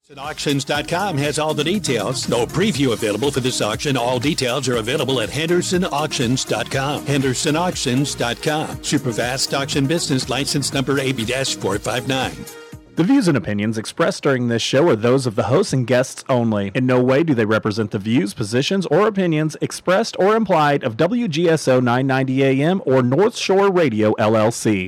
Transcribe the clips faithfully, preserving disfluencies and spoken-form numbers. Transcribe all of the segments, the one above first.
Auctions dot com has all the details. No preview available for this auction. All details are available at Henderson Auctions dot com. Henderson Auctions dot com. Superfast Auction Business License Number A B four five nine. The views and opinions expressed during this show are those of the hosts and guests only. In no way do they represent the views, positions, or opinions expressed or implied of W G S O nine ninety A M or North Shore Radio, L L C.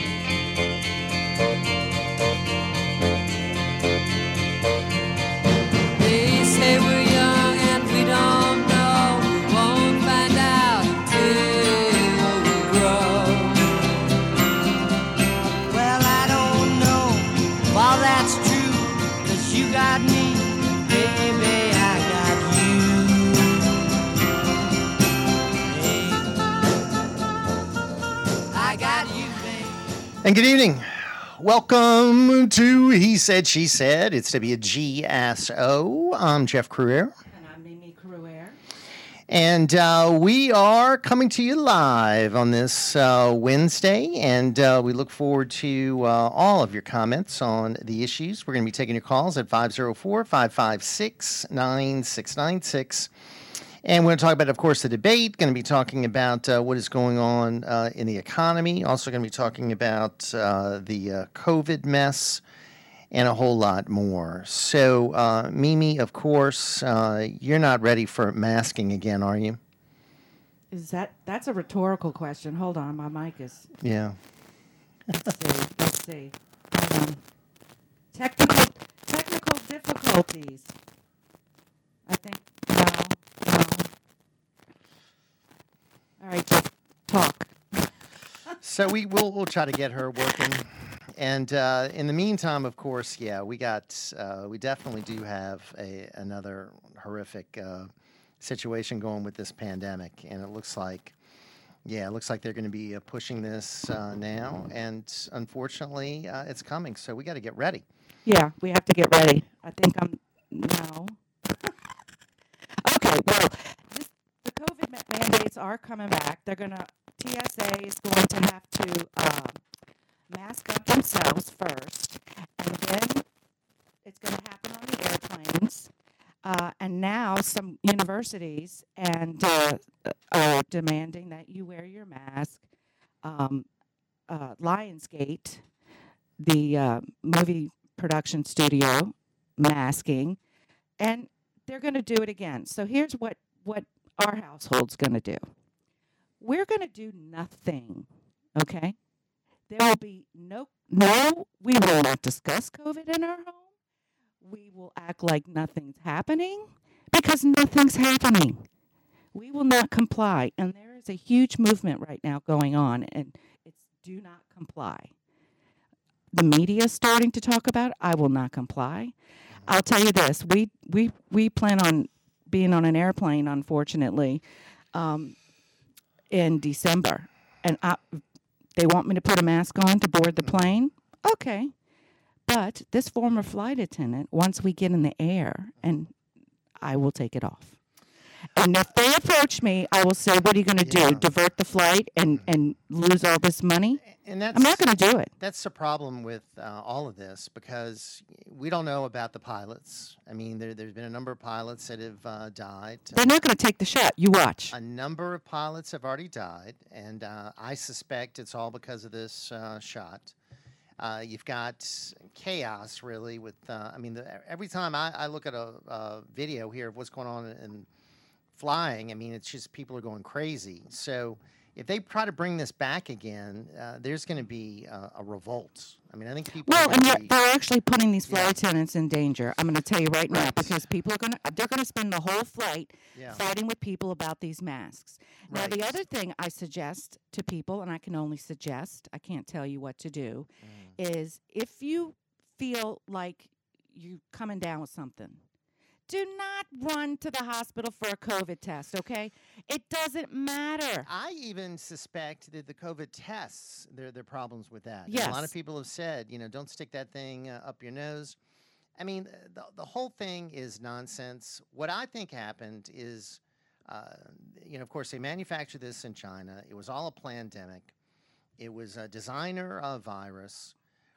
And good evening. Welcome to He Said, She Said. It's W G S O. I'm Jeff Cruer. And I'm Mimi Cruer. And uh, we are coming to you live on this uh, Wednesday. And uh, we look forward to uh, all of your comments on the issues. We're going to be taking your calls at five oh four, five five six, nine six nine six. And we're going to talk about, of course, the debate, going to be talking about uh, what is going on uh, in the economy, also going to be talking about uh, the uh, COVID mess, and a whole lot more. So, uh, Mimi, of course, uh, you're not ready for masking again, are you? Is that, that's a rhetorical question. Hold on, my mic is... Yeah. Let's see, let's see. Um, technical, technical difficulties. I think, no. No. All right, just talk. So we will we'll try to get her working, and uh, in the meantime, of course, yeah, we got uh, we definitely do have a another horrific uh, situation going with this pandemic, and it looks like, yeah, it looks like they're going to be uh, pushing this uh, now, and unfortunately, uh, it's coming. So we got to get ready. Yeah, we have to get ready. I think I'm no. Okay, well, this, the COVID ma- mandates are coming back. They're going to, T S A is going to have to um, mask up themselves first, and then it's going to happen on the airplanes. Uh, and now some universities and uh, are demanding that you wear your mask. Um, uh, Lionsgate, the uh, movie production studio, masking, and they're going to do it again. So here's what, what our household's going to do. We're going to do nothing, okay? There will be no, no, we will not discuss COVID in our home. We will act like nothing's happening because nothing's happening. We will not comply. And there is a huge movement right now going on, and it's do not comply. The media is starting to talk about it. I will not comply. I'll tell you this, we we we plan on being on an airplane, unfortunately, um, in December. And I, they want me to put a mask on to board the plane? Okay. But this former flight attendant, once we get in the air, and I will take it off. And if they approach me, I will say, what are you going to yeah. do, divert the flight and, and lose all this money? And that's, I'm not going to do it. That's the problem with uh, all of this, because we don't know about the pilots. I mean, there, there's been a number of pilots that have uh, died. They're not going to take the shot. You watch. A number of pilots have already died, and uh, I suspect it's all because of this uh, shot. Uh, you've got chaos, really, with, uh, I mean, the, every time I, I look at a, a video here of what's going on in flying, I mean, it's just people are going crazy. So if they try to bring this back again, uh, there's going to be uh, a revolt. I mean, I think people. Well, and be, they're actually putting these flight yeah. attendants in danger. I'm going to tell you right, right. now, because people are going to they're going to spend the whole flight yeah. fighting with people about these masks. Now, right. the other thing I suggest to people, and I can only suggest, I can't tell you what to do, mm. is if you feel like you're coming down with something, do not run to the hospital for a COVID test, okay? It doesn't matter. I even suspect that the COVID tests, there, there are problems with that. Yes. And a lot of people have said, you know, don't stick that thing uh, up your nose. I mean, the, the whole thing is nonsense. What I think happened is, uh, you know, of course, they manufactured this in China. It was all a pandemic. It was a designer uh, virus.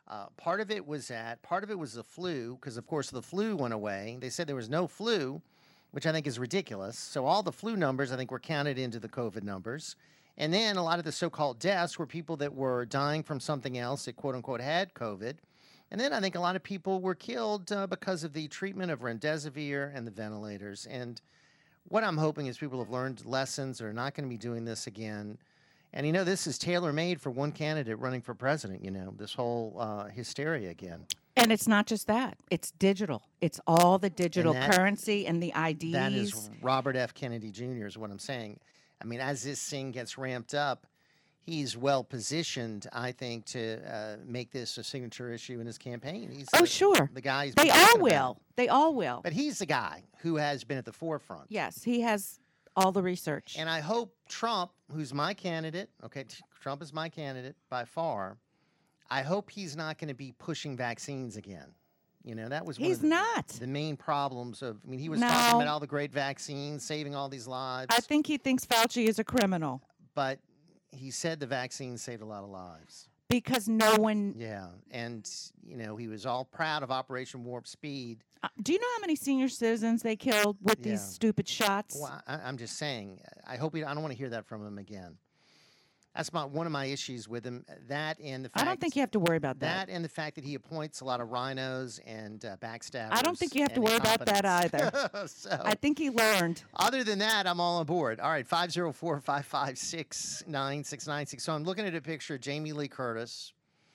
Uh, part of it was that, part of it was the flu, because of course the flu went away. They said there was no flu, which I think is ridiculous. So all the flu numbers, I think, were counted into the COVID numbers. And then a lot of the so-called deaths were people that were dying from something else that, quote unquote, had COVID. And then I think a lot of people were killed uh, because of the treatment of remdesivir and the ventilators. And what I'm hoping is people have learned lessons. They're not going to be doing this again. And, you know, this is tailor-made for one candidate running for president, you know, this whole uh, hysteria again. And it's not just that. It's digital. It's all the digital And that- currency and the I Ds. That is Robert F. Kennedy Junior is what I'm saying. I mean, as this thing gets ramped up, he's well positioned, I think, to uh, make this a signature issue in his campaign. He's Oh, the, sure. the guy. he's They been all talking about. will. They all will. But he's the guy who has been at the forefront. Yes, he has all the research. And I hope Trump, who's my candidate, okay, t- Trump is my candidate by far, I hope he's not going to be pushing vaccines again. You know, that was one He's of the, not. the main problems of, I mean, he was No. talking about all the great vaccines, saving all these lives. I think he thinks Fauci is a criminal But he said the vaccine saved a lot of lives. because no one. Yeah. And, you know, he was all proud of Operation Warp Speed. Uh, do you know how many senior citizens they killed with these Yeah. stupid shots? Well, I, I'm just saying, I hope he, I don't want to hear that from him again. That's my, one of my issues with him. That and the fact I don't think you have to worry about that. that and the fact that he appoints a lot of rhinos and uh, backstabbers. I don't think you have to and worry about that incompetents. so, I think he learned. other than that, I'm all on board. All right, five oh four, five five six, nine six nine six. So I'm looking at a picture of Jamie Lee Curtis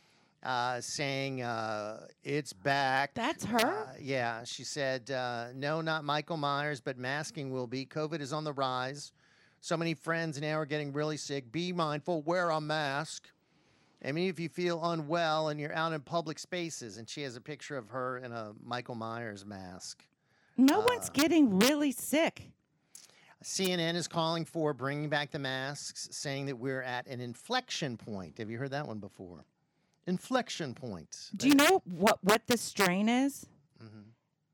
uh, saying, uh, it's back. That's her? Uh, yeah, she said, uh, no, not Michael Myers, but masking will be. COVID is on the rise. So many friends now are getting really sick. Be mindful, wear a mask. I mean, if you feel unwell and you're out in public spaces, and she has a picture of her in a Michael Myers mask. No one's Uh, getting really sick. C N N is calling for bringing back the masks, saying that we're at an inflection point. Have you heard that one before? Inflection point. Do you know what, what this strain is? Mhm.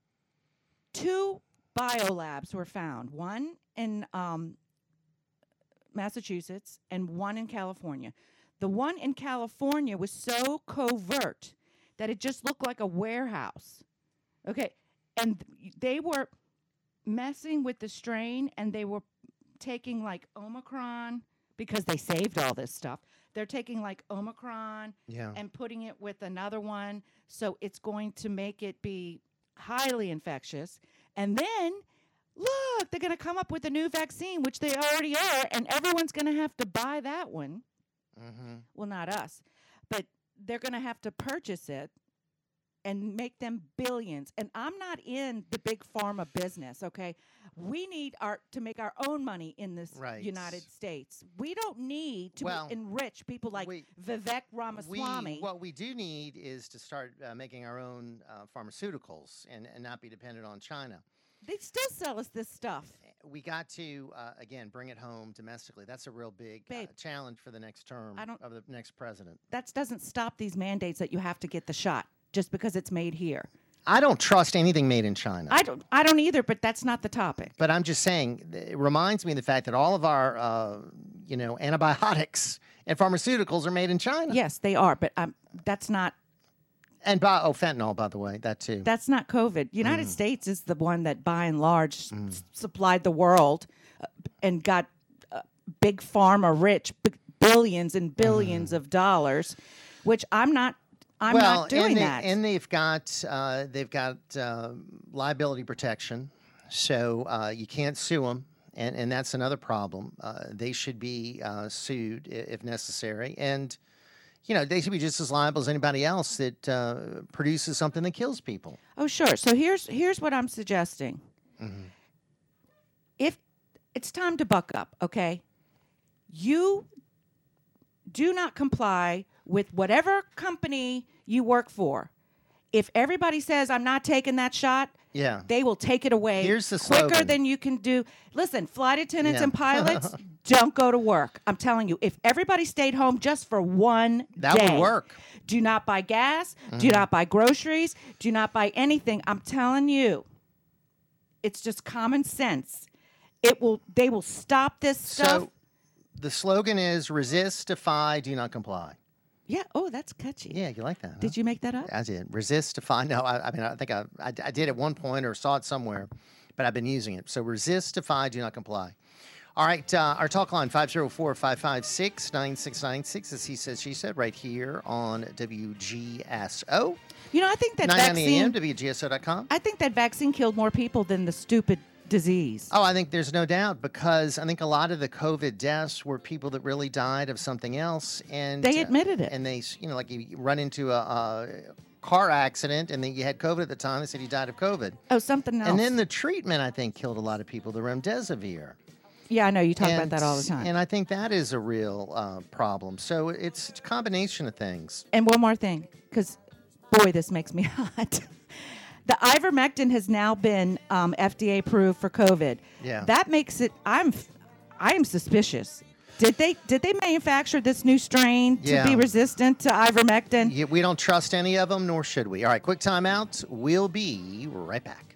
Two biolabs were found, one in um, Massachusetts and one in California. The one in California was so covert that it just looked like a warehouse. Okay, and th- they were messing with the strain, and they were taking like Omicron because they saved all this stuff. They're taking like Omicron Yeah. and putting it with another one, so it's going to make it be highly infectious. And then, look, they're going to come up with a new vaccine, which they already are, and everyone's going to have to buy that one. Mm-hmm. Well, not us, but they're going to have to purchase it and make them billions. And I'm not in the big pharma business, okay? We need our to make our own money in this Right. United States. We don't need to Well, enrich people like we- Vivek We, Ramaswamy. what we do need is to start uh, making our own uh, pharmaceuticals and, and not be dependent on China. They still sell us this stuff. We got to, uh, again, bring it home domestically. That's a real big uh, Babe, challenge for the next term I don't- of the next president. That doesn't stop these mandates that you have to get the shot just because it's made here. I don't trust anything made in China. I don't I don't either, but that's not the topic. But I'm just saying, th- it reminds me of the fact that all of our, uh, you know, antibiotics and pharmaceuticals are made in China. Yes, they are, but um, that's not And by, oh, fentanyl, by the way, that too. that's not COVID. United Mm. States is the one that, by and large, s- supplied the world uh, and got uh, big pharma rich, b- billions and billions of dollars, which I'm not. I'm Mm. well, not doing and, they, that. and they've got uh, they've got uh, liability protection, so uh, you can't sue them, and and that's another problem. Uh, they should be uh, sued i- if necessary, and you know they should be just as liable as anybody else that uh, produces something that kills people. Oh, sure. So here's here's what I'm suggesting. Mm-hmm. If it's time to buck up, okay? You do not comply with whatever company you work for. If everybody says I'm not taking that shot, Yeah. they will take it away Here's the quicker slogan. than you can do. Listen, flight attendants Yeah. and pilots don't go to work. I'm telling you, if everybody stayed home just for one That day, would work. do not buy gas, Mm-hmm. do not buy groceries, do not buy anything. I'm telling you, it's just common sense. It will. They will stop this stuff. So the slogan is resist, defy, do not comply. Yeah. Oh, that's catchy. Yeah, you like that, huh? Did you make that up? I did. Resist, defy. No, I, I mean, I think I, I, I did at one point or saw it somewhere, but I've been using it. So resist, defy, do not comply. All right, uh, our talk line, five oh four, five five six, nine six nine six, as he said, she said, right here on W G S O. You know, I think that nine ninety vaccine... A M, W G S O dot com. I think that vaccine killed more people than the stupid disease. Oh, I think there's no doubt, because I think a lot of the COVID deaths were people that really died of something else. And They admitted it. Uh, and they, you know, like you run into a... a car accident, and then you had COVID at the time. They said he died of COVID. Oh, something else. And then the treatment, I think, killed a lot of people, the remdesivir. Yeah, I know. You talk and, about that all the time. And I think that is a real uh, problem. So it's a combination of things. And one more thing, because, boy, this makes me hot. The ivermectin has now been um, F D A approved for COVID. Yeah. That makes it, I'm, I am suspicious. Did they did they manufacture this new strain to Yeah. be resistant to ivermectin? Yeah, we don't trust any of them, nor should we. All right, quick timeout. We'll be right back.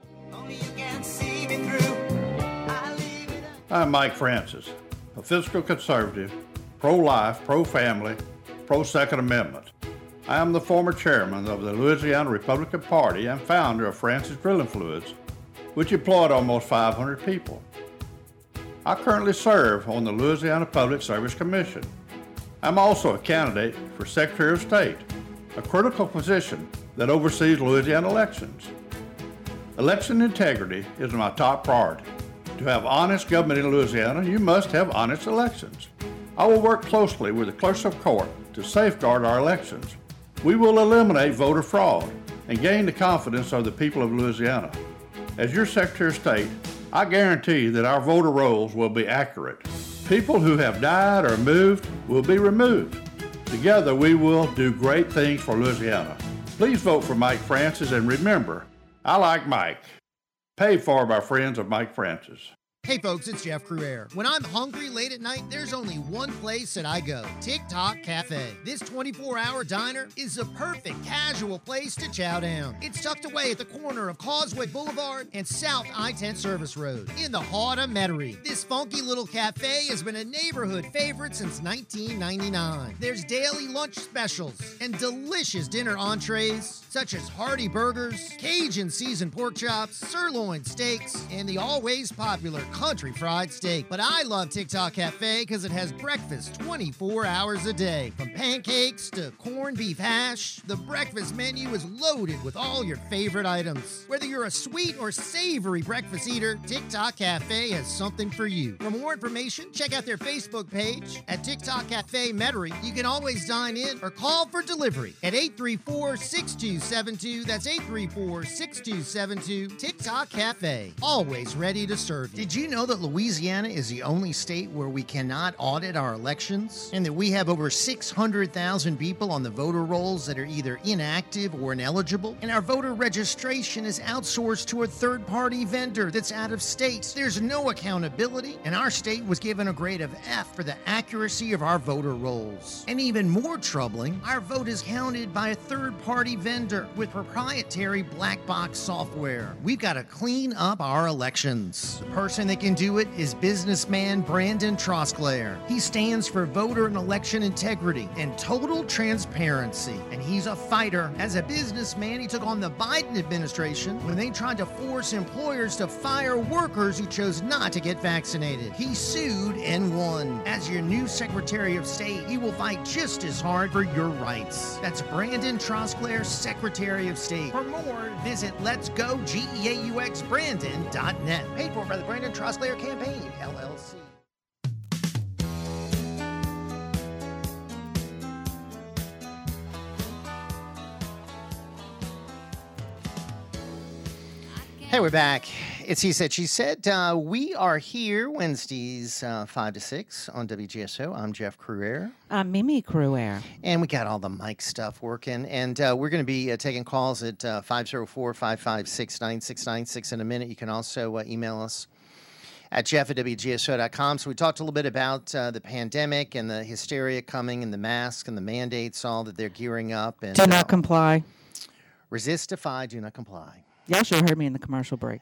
I'm Mike Francis, a fiscal conservative, pro-life, pro-family, pro-Second Amendment. I am the former chairman of the Louisiana Republican Party and founder of Francis Drilling Fluids, which employed almost five hundred people. I currently serve on the Louisiana Public Service Commission. I'm also a candidate for Secretary of State, a critical position that oversees Louisiana elections. Election integrity is my top priority. To have honest government in Louisiana, you must have honest elections. I will work closely with the clerks of court to safeguard our elections. We will eliminate voter fraud and gain the confidence of the people of Louisiana. As your Secretary of State, I guarantee that our voter rolls will be accurate. People who have died or moved will be removed. Together, we will do great things for Louisiana. Please vote for Mike Francis, and remember, I like Mike. Paid for by friends of Mike Francis. Hey folks, it's Jeff Cruaire. When I'm hungry late at night, there's only one place that I go, TikTok Cafe. This twenty-four hour diner is the perfect casual place to chow down. It's tucked away at the corner of Causeway Boulevard and South I ten Service Road in the heart of Metairie. This funky little cafe has been a neighborhood favorite since nineteen ninety-nine. There's daily lunch specials and delicious dinner entrees such as hearty burgers, Cajun seasoned pork chops, sirloin steaks, and the always popular country fried steak. But I love TikTok Cafe because it has breakfast twenty-four hours a day. From pancakes to corned beef hash, the breakfast menu is loaded with all your favorite items. Whether you're a sweet or savory breakfast eater, TikTok Cafe has something for you. For more information, check out their Facebook page at TikTok Cafe Metairie. You can always dine in or call for delivery at eight three four, six two seven two. That's eight three four, six two seven two. TikTok Cafe, always ready to serve you. Did you know that Louisiana is the only state where we cannot audit our elections? And that we have over six hundred thousand people on the voter rolls that are either inactive or ineligible? And our voter registration is outsourced to a third-party vendor that's out of state. There's no accountability, and our state was given a grade of F for the accuracy of our voter rolls. And even more troubling, our vote is counted by a third-party vendor with proprietary black box software. We've got to clean up our elections. The person that can do it is businessman Brandon Trosclair. He stands for voter and election integrity and total transparency, and he's a fighter. As a businessman, he took on the Biden administration when they tried to force employers to fire workers who chose not to get vaccinated. He sued and won. As your new Secretary of State, he will fight just as hard for your rights. That's Brandon Trosclair, Secretary of State. For more, visit lets go geaux brandon dot net. Paid for by the Brandon Trosclair Campaign, L L C. Hey, we're back. It's He Said, She Said. Uh, we are here Wednesdays, uh, five to six on W G S O. I'm Jeff Cruaire. I'm Mimi Cruaire. And we got all the mic stuff working. And uh, we're going to be uh, taking calls at uh, five oh four, five five six, nine six nine six in a minute. You can also uh, email us at jeff at W G S O dot com. So we talked a little bit about uh, the pandemic and the hysteria coming and the masks and the mandates, all that they're gearing up. And, Do not uh, comply. resist, defy, do not comply. Y'all should have heard me in the commercial break.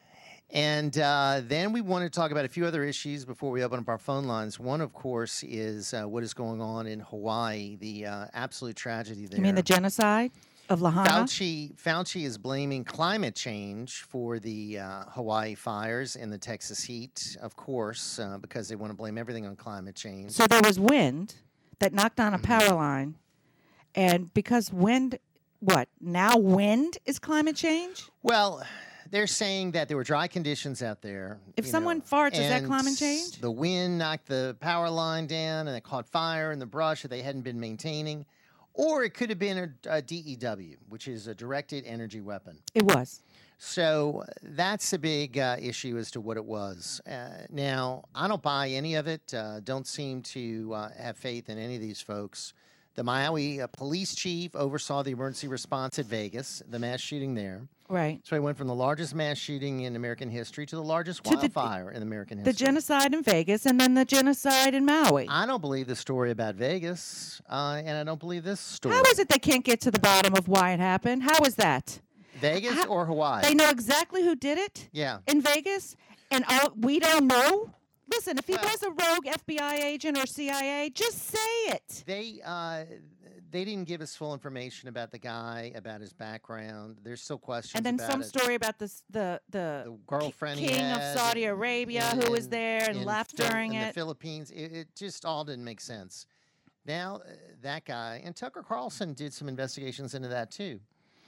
And uh, then we want to talk about a few other issues before we open up our phone lines. One, of course, is uh, what is going on in Hawaii, the uh, absolute tragedy there. You mean the genocide of Lahaina? Fauci, Fauci is blaming climate change for the uh, Hawaii fires and the Texas heat, of course, uh, because they want to blame everything on climate change. So there was wind that knocked down a Mm-hmm. power line. And because wind, what? Now wind is climate change? Well, they're saying that there were dry conditions out there. If you someone know, farts, is that and climate change? The wind knocked the power line down and it caught fire in the brush that they hadn't been maintaining. Or it could have been a, a D E W, which is a directed energy weapon. It was. So that's a big uh, issue as to what it was. Uh, now, I don't buy any of it. Uh, don't seem to uh, have faith in any of these folks. The Maui uh, police chief oversaw the emergency response at Vegas, the mass shooting there. Right. So he went from the largest mass shooting in American history to the largest To the- wildfire in American The history. genocide in Vegas and then the genocide in Maui. I don't believe the story about Vegas, uh, and I don't believe this story. How is it they can't get to the bottom of why it happened? How is that? Vegas How- or Hawaii? They know exactly who did it Yeah. in Vegas, and all, we don't know? Listen, if he Well- was a rogue F B I agent or C I A, just say it. They uh, they didn't give us full information about the guy, about his background. There's still questions. And then about some it. story about this, the the, The girlfriend he king of had Saudi Arabia in- who was in- there and in left Phil- during in it. the Philippines. It, it just all didn't make sense. Now uh, that guy and Tucker Carlson did some investigations into that too.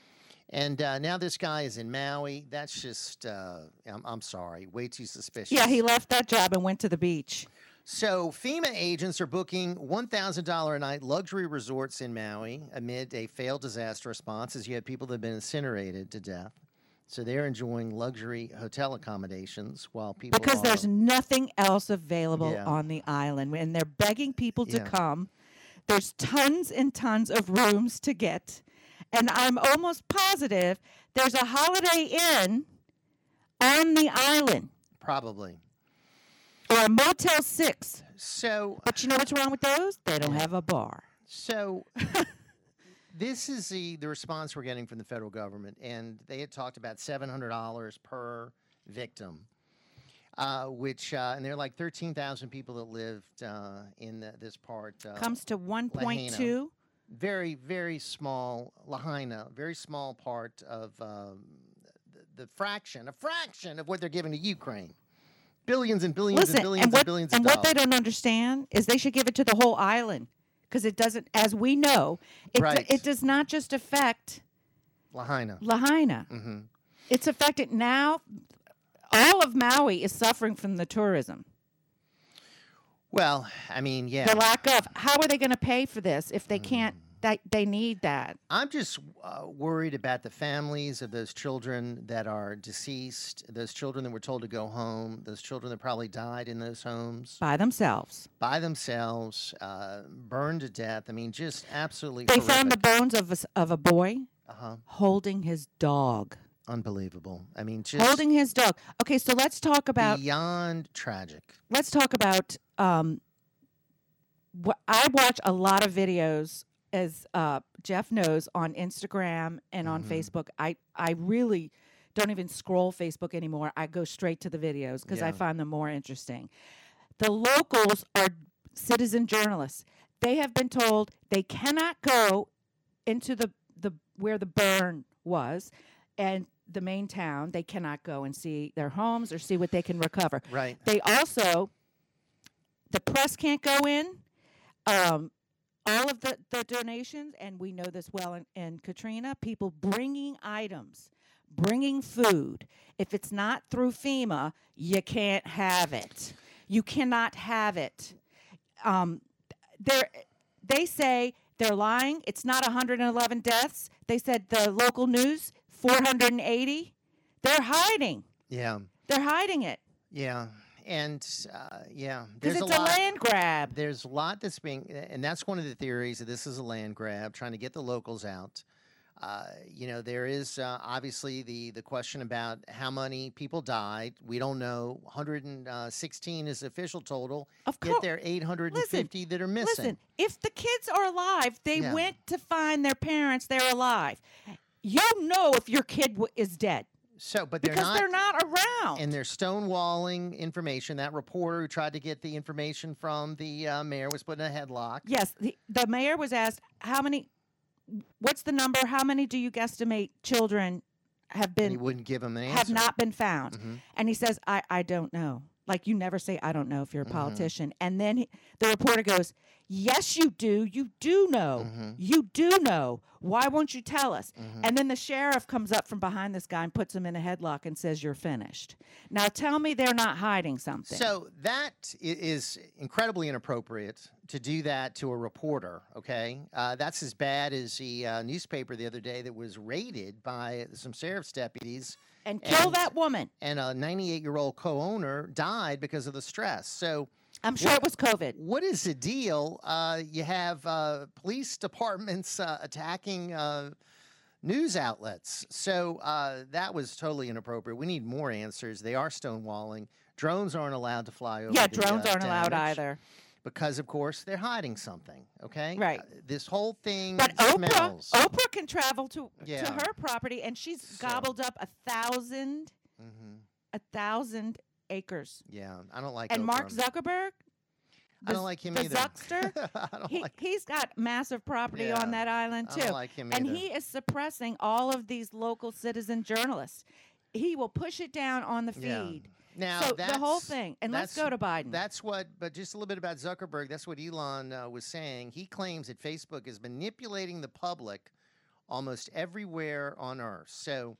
And uh, now this guy is in Maui. That's just, uh, I'm, I'm sorry, way too suspicious. Yeah, he left that job and went to the beach. So FEMA agents are booking one thousand dollars a night luxury resorts in Maui amid a failed disaster response as you have people that have been incinerated to death. So they're enjoying luxury hotel accommodations while people Because are, there's nothing else available Yeah. on the island. And they're begging people to Yeah. come. There's tons and tons of rooms to get. And I'm almost positive there's a Holiday Inn on the island probably. or a Motel six. So But you know what's wrong with those? They don't have a bar. So this is the, the response we're getting from the federal government, and they had talked about seven hundred dollars per victim, uh, which uh, and there are like thirteen thousand people that lived uh, in the, this part. Uh, Comes to one point two. very very small Lahaina, very small part of um, the, the fraction, a fraction of what they're giving to Ukraine. Billions and billions Listen, and billions and what, and billions and of what dollars. they don't understand is they should give it to the whole island because it doesn't, as we know, it, Right. it does not just affect Lahaina. Lahaina. hmm It's affected now. All of Maui is suffering from the tourism. Well, I mean, yeah. The lack of. How are they going to pay for this if they Mm. can't? That they need that. I'm just uh, worried about the families of those children that are deceased, those children that were told to go home, those children that probably died in those homes By themselves. by themselves, uh, burned to death. I mean, just absolutely They found the horrific. bones of a, s- of a boy Uh-huh. holding his dog. Unbelievable. I mean, just Holding his dog. Okay, so let's talk about beyond tragic. let's talk about um wh- I watch a lot of videos, as uh, Jeff knows, on Instagram and on Mhm. Facebook. I, I really don't even scroll Facebook anymore. I go straight to the videos because I Yeah. find them more interesting. The locals are citizen journalists. They have been told they cannot go into the, the where the burn was and the main town. They cannot go and see their homes or see what they can recover. Right. They also, the press can't go in. Um, all of the, the donations, and we know this well in, in Katrina, people bringing items, bringing food. If it's not through FEMA, you can't have it. You cannot have it. Um, they're, they say they're lying. It's not one hundred eleven deaths. They said the local news, four hundred eighty. They're hiding. Yeah. They're hiding it. Yeah. And uh, yeah, Because there's it's a a, lot. land grab. There's a lot that's being, and that's one of the theories that this is a land grab, trying to get the locals out. Uh, you know, there is uh, obviously the the question about how many people died. We don't know. one hundred sixteen is the official total. Of Yet course. there are eight hundred fifty that are missing. Listen, if the kids are alive, they Yeah. went to find their parents. They're alive. You know if your kid w- is dead. So, but they're because not, they're not around. and they're stonewalling information. That reporter who tried to get the information from the uh, mayor was put in a headlock. Yes, the, the mayor was asked, how many, what's the number? How many do you guesstimate children have And been, he wouldn't give him an answer. have not been found? Mhm. And he says, I, I don't know. Like, you never say, I don't know if you're a Mhm. politician. And then he, the reporter goes, yes, you do. You do know. Mhm. You do know. Why won't you tell us? Mhm. And then the sheriff comes up from behind this guy and puts him in a headlock and says, you're finished. Now tell me they're not hiding something. So that i- is incredibly inappropriate to do that to a reporter, okay? Uh, that's as bad as the uh, newspaper the other day that was raided by some sheriff's deputies, and kill and- that woman. and a ninety-eight-year-old co-owner died because of the stress. So I'm sure it was COVID. what is the deal? Uh, you have uh, police departments uh, attacking uh, news outlets. So uh, that was totally inappropriate. We need more answers. They are stonewalling. Drones aren't allowed to fly over. Yeah, the, drones uh, aren't allowed damage either. because, of course, they're hiding something. Okay, Right. Uh, this whole thing But Oprah, smells. Oprah can travel to Yeah. to her property, and she's So- gobbled up a thousand, hmm a thousand acres. Yeah, I don't like. And Mark Oprah. Zuckerberg, I the- don't like him the either. Zuckster, I don't he like. he's got massive property Yeah, on that island I too, don't like him and either. he is suppressing all of these local citizen journalists. He will push it down on the Yeah. feed. Now so the whole that's- thing, and let's that's- go to Biden. That's what, but just a little bit about Zuckerberg. That's what Elon uh, was saying. He claims that Facebook is manipulating the public almost everywhere on Earth. So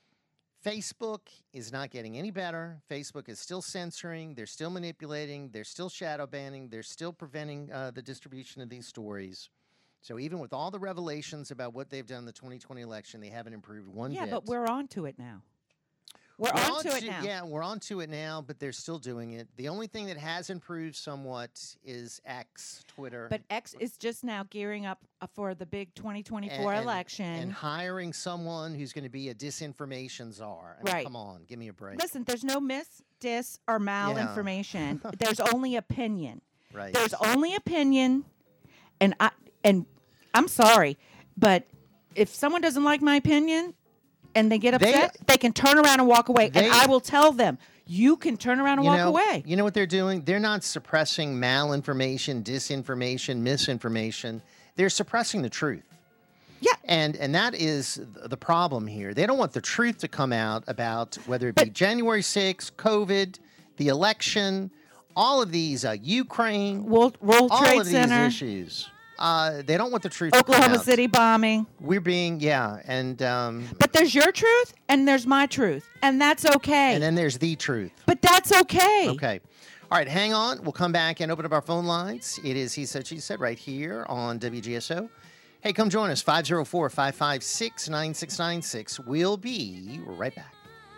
Facebook is not getting any better. Facebook is still censoring. They're still manipulating. They're still shadow banning. They're still preventing uh, the distribution of these stories. So even with all the revelations about what they've done in the twenty twenty election, they haven't improved one yeah, bit. but we're on to it now. We're, We're on to it now. Yeah, we're on to it now, but they're still doing it. The only thing that has improved somewhat is X, Twitter. But X is just now gearing up uh, for the big twenty twenty-four and- and- election. and hiring someone who's going to be a disinformation czar. I mean, Right. come on, give me a break. Listen, there's no mis, dis, or malinformation. There's only opinion. Right. There's only opinion, and I and I'm sorry, but if someone doesn't like my opinion and they get They- upset, they, can turn around and walk away. they- and I will tell them, you can turn around and you walk know, away. You know what they're doing? They're not suppressing malinformation, disinformation, misinformation. They're suppressing the truth. Yeah. And and that is th- the problem here. They don't want the truth to come out about whether it be January sixth, COVID, the election, all of these, uh, Ukraine, World, World all Trade of Center, these issues. Uh, they don't want the truth to come Oklahoma out. City bombing. We're being, yeah, and um, But there's your truth and there's my truth, and that's okay. and then there's the truth. but that's okay. Okay. All right, hang on. We'll come back and open up our phone lines. It is He Said, She Said right here on W G S O. Hey, come join us, five oh four, five five six, nine six nine six. We'll be right back.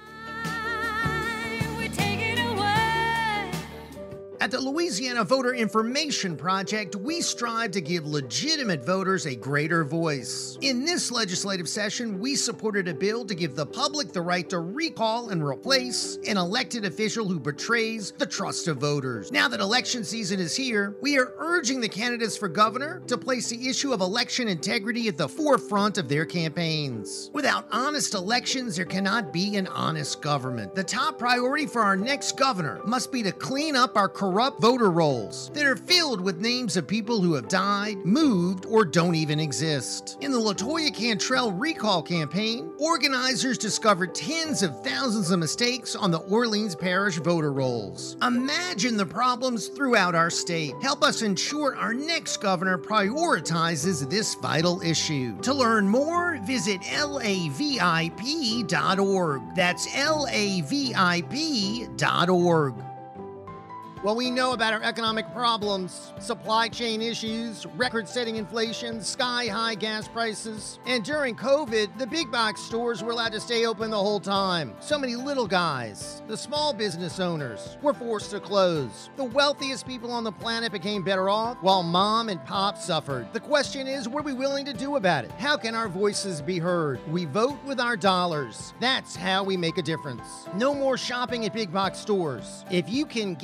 At the Louisiana Voter Information Project, we strive to give legitimate voters a greater voice. In this legislative session, we supported a bill to give the public the right to recall and replace an elected official who betrays the trust of voters. Now that election season is here, we are urging the candidates for governor to place the issue of election integrity at the forefront of their campaigns. Without honest elections, there cannot be an honest government. The top priority for our next governor must be to clean up our corrupt voter rolls that are filled with names of people who have died, moved, or don't even exist. In the LaToya Cantrell recall campaign, organizers discovered tens of thousands of mistakes on the Orleans Parish voter rolls. Imagine the problems throughout our state. Help us ensure our next governor prioritizes this vital issue. To learn more, visit L A V I P dot org. That's L A V I P dot org. Well, we know about our economic problems, supply chain issues, record-setting inflation, sky-high gas prices. And during COVID, the big box stores were allowed to stay open the whole time. So many little guys, the small business owners, were forced to close. The wealthiest people on the planet became better off, while mom and pop suffered. The question is, what are we willing to do about it? How can our voices be heard? We vote with our dollars. That's how we make a difference. No more shopping at big box stores. If you can get the item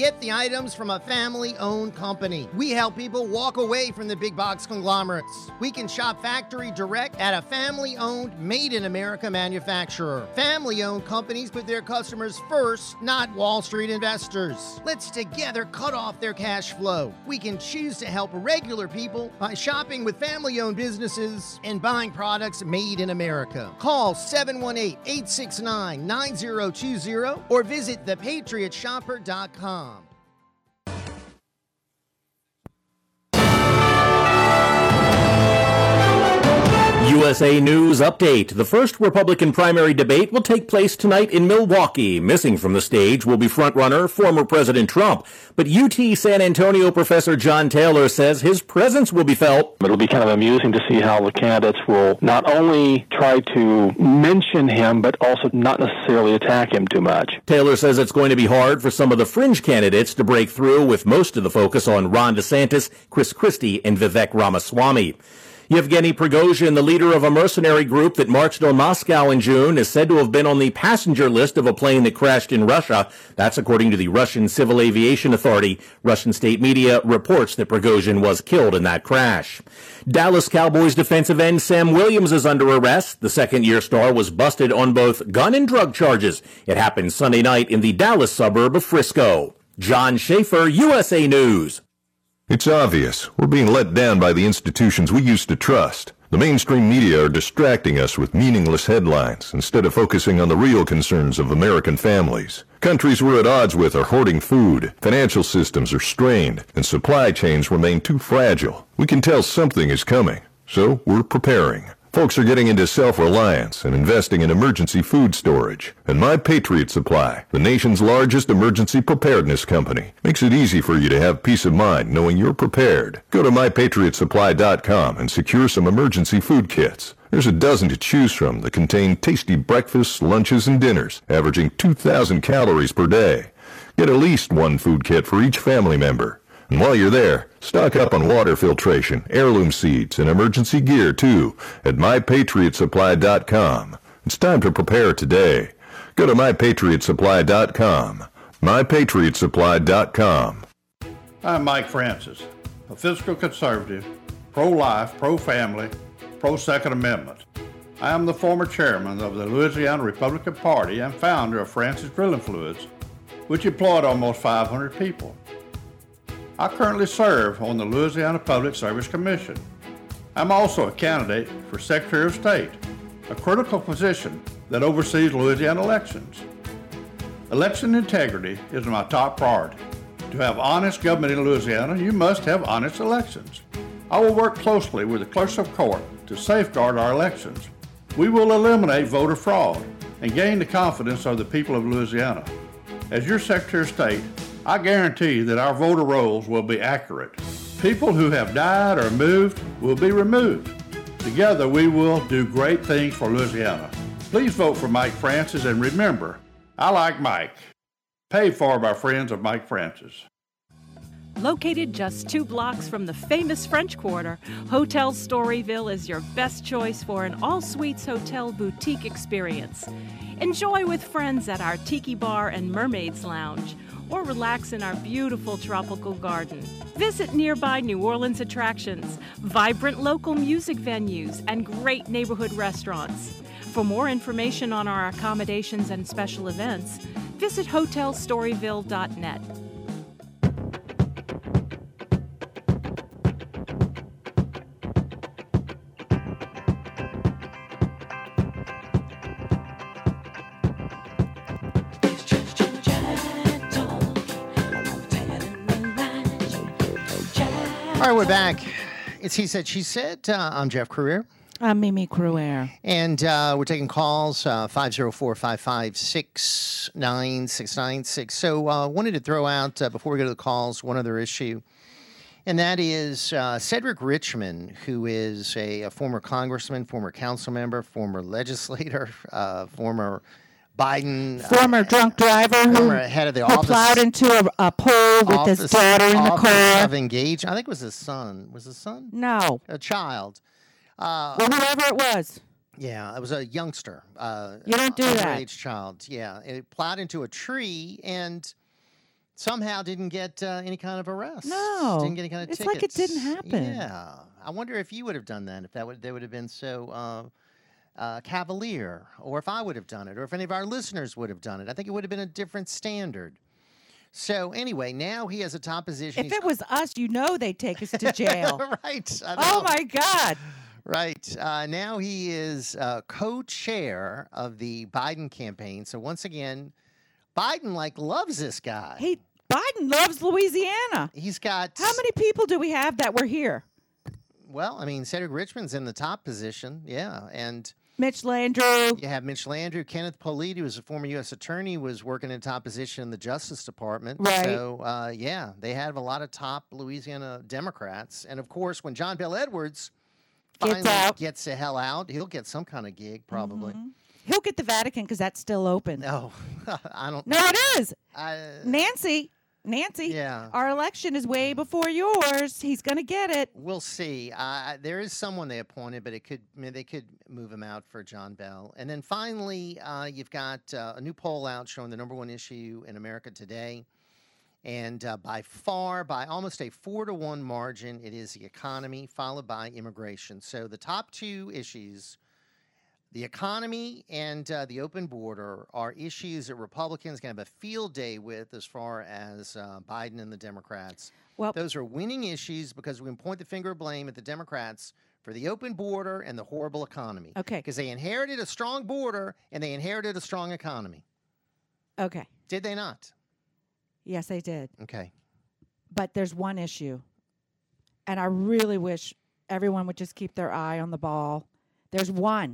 items from a family-owned company. We help people walk away from the big box conglomerates. We can shop factory direct at a family-owned, made-in-America manufacturer. Family-owned companies put their customers first, not Wall Street investors. Let's together cut off their cash flow. We can choose to help regular people by shopping with family-owned businesses and buying products made in America. Call seven one eight, eight six nine, nine zero two zero or visit the patriot shopper dot com. U S A News Update. The first Republican primary debate will take place tonight in Milwaukee. Missing from the stage will be frontrunner former President Trump. But U T San Antonio professor John Taylor says his presence will be felt. It'll be kind of amusing to see how the candidates will not only try to mention him, but also not necessarily attack him too much. Taylor says it's going to be hard for some of the fringe candidates to break through, with most of the focus on Ron DeSantis, Chris Christie, and Vivek Ramaswamy. Yevgeny Prigozhin, the leader of a mercenary group that marched on Moscow in June, is said to have been on the passenger list of a plane that crashed in Russia. That's according to the Russian Civil Aviation Authority. Russian state media reports that Prigozhin was killed in that crash. Dallas Cowboys defensive end Sam Williams is under arrest. The second-year star was busted on both gun and drug charges. It happened Sunday night in the Dallas suburb of Frisco. John Schaefer, U S A News. It's obvious. We're being let down by the institutions we used to trust. The mainstream media are distracting us with meaningless headlines instead of focusing on the real concerns of American families. Countries we're at odds with are hoarding food, financial systems are strained, and supply chains remain too fragile. We can tell something is coming, so we're preparing. Folks are getting into self-reliance and investing in emergency food storage. And My Patriot Supply, the nation's largest emergency preparedness company, makes it easy for you to have peace of mind knowing you're prepared. Go to my patriot supply dot com and secure some emergency food kits. There's a dozen to choose from that contain tasty breakfasts, lunches, and dinners, averaging two thousand calories per day. Get at least one food kit for each family member. And while you're there, stock up on water filtration, heirloom seeds, and emergency gear, too, at my patriot supply dot com. It's time to prepare today. Go to my patriot supply dot com. my patriot supply dot com. I'm Mike Francis, a fiscal conservative, pro-life, pro-family, pro-Second Amendment. I am the former chairman of the Louisiana Republican Party and founder of Francis Drilling Fluids, which employed almost five hundred people. I currently serve on the Louisiana Public Service Commission. I'm also a candidate for Secretary of State, a critical position that oversees Louisiana elections. Election integrity is my top priority. To have honest government in Louisiana, you must have honest elections. I will work closely with the clerks of court to safeguard our elections. We will eliminate voter fraud and gain the confidence of the people of Louisiana. As your Secretary of State, I guarantee that our voter rolls will be accurate. People who have died or moved will be removed. Together, we will do great things for Louisiana. Please vote for Mike Francis, and remember, I like Mike. Paid for by friends of Mike Francis. Located just two blocks from the famous French Quarter, Hotel Storyville is your best choice for an all-suites hotel boutique experience. Enjoy with friends at our Tiki Bar and Mermaids Lounge, or relax in our beautiful tropical garden. Visit nearby New Orleans attractions, vibrant local music venues, and great neighborhood restaurants. For more information on our accommodations and special events, visit hotel storyville dot net. All right, we're back. It's He Said, She Said. Uh, I'm Jeff Crouere. I'm Mimi Crouere. And uh, we're taking calls, uh, five oh four, five five six, nine six nine six. So I uh, wanted to throw out, uh, before we go to the calls, one other issue. And that is uh, Cedric Richmond, who is a, a former congressman, former council member, former legislator, uh, former Biden. Former uh, drunk driver former who, head of the who office, plowed into a, a pole with office, his daughter in the car. Of engaged. I think it was his son. Was his son? No. A child. Uh, well, whoever it was. Yeah, it was a youngster. Uh, you don't do that. Underage child. Yeah, it plowed into a tree, and somehow didn't get uh, any kind of arrest. No. Didn't get any kind of It's tickets. like it didn't happen. Yeah. I wonder if you would have done that, if that would they would have been so uh, uh, cavalier, or if I would have done it, or if any of our listeners would have done it. I think it would have been a different standard. So anyway, now he has a top position. If He's- it was us, you know they'd take us to jail. right. I Oh, know. my God. Right. Uh, now he is uh, co-chair of the Biden campaign. So once again, Biden like loves this guy. He Biden loves Louisiana. He's got How many people do we have that were here? Well, I mean, Cedric Richmond's in the top position, yeah, and Mitch Landrieu. you have Mitch Landrieu, Kenneth Politi, who was a former U S attorney, was working in top position in the Justice Department. Right. So, uh, yeah, they have a lot of top Louisiana Democrats, and of course, when John Bell Edwards Gets finally out. gets the hell out, he'll get some kind of gig, probably. Mhm. He'll get the Vatican because that's still open. No, I don't. No, it is. I, Nancy, Nancy, Yeah. our election is way before yours. He's going to get it. We'll see. Uh, there is someone they appointed, but it could I mean, they could move him out for John Bell. And then finally, uh, you've got uh, a new poll out showing the number one issue in America today, and uh, by far, by almost a four to one margin, it is the economy, followed by immigration. So the top two issues. The economy and uh, the open border are issues that Republicans can have a field day with as far as uh, Biden and the Democrats. Well, Those are winning issues because we can point the finger of blame at the Democrats for the open border and the horrible economy. Okay. Because they inherited a strong border and they inherited a strong economy. Okay. Did they not? Yes, they did. Okay. But there's one issue, and I really wish everyone would just keep their eye on the ball. There's one,